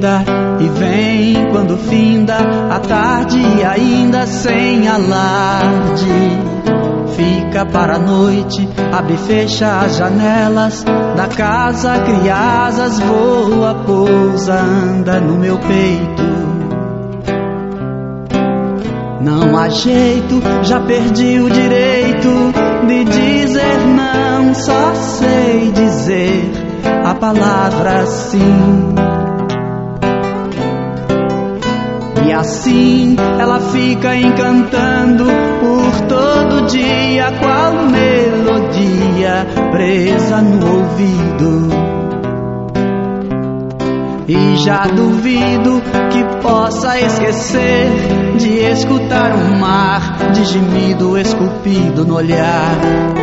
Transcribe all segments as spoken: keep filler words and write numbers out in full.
linda, e vem quando finda a tarde, ainda sem alarde. Fica para a noite, abre e fecha as janelas da casa, cria asas, voa, pousa, anda no meu peito. Não há jeito, já perdi o direito de dizer não, só sei dizer a palavra sim. E assim ela fica encantando por todo dia, qual melodia presa no ouvido. E já duvido que possa esquecer de escutar um mar de gemido esculpido no olhar,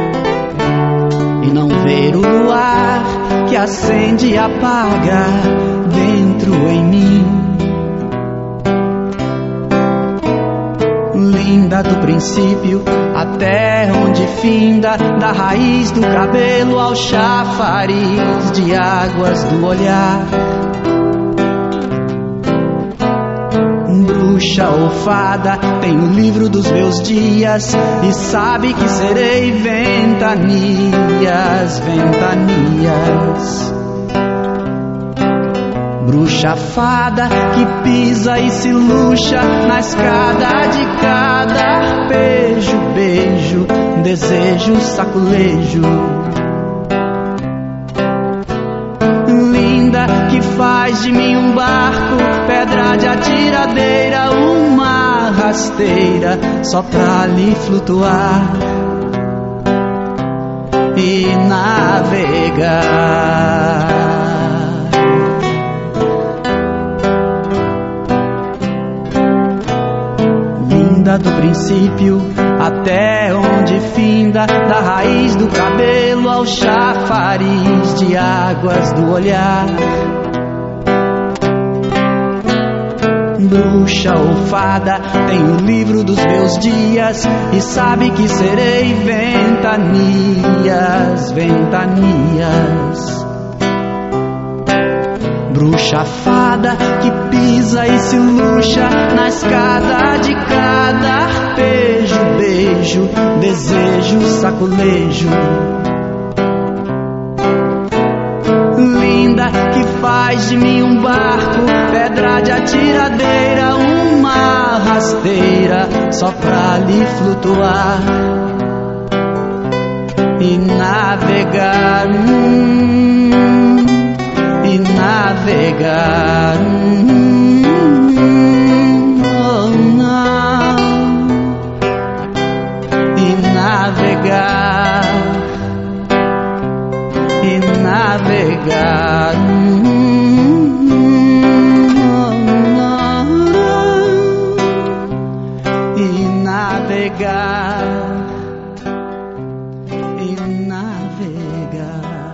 e não ver o luar que acende e apaga dentro em mim. Linda do princípio até onde finda, da raiz do cabelo ao chafariz de águas do olhar. Bruxa ou fada, tem o livro dos meus dias e sabe que serei ventanias, ventanias. Bruxa fada que pisa e se luxa na escada de cada arpejo, beijo, desejo, saculejo. Linda que faz de mim um barco, pedra de atiradeira, uma rasteira só pra ali flutuar e navegar. Do princípio até onde finda, da raiz do cabelo ao chafariz de águas do olhar. Bruxa ou fada, tem o livro dos meus dias e sabe que serei ventanias, ventanias. Bruxa fada que pisa e se luxa na escada de cada arpejo, beijo, desejo, saculejo. Linda que faz de mim um barco, pedra de atiradeira, uma rasteira só pra ali flutuar e navegar. Hum, E navegar, oh não, e navegar, e navegar, oh não, e navegar, e navegar.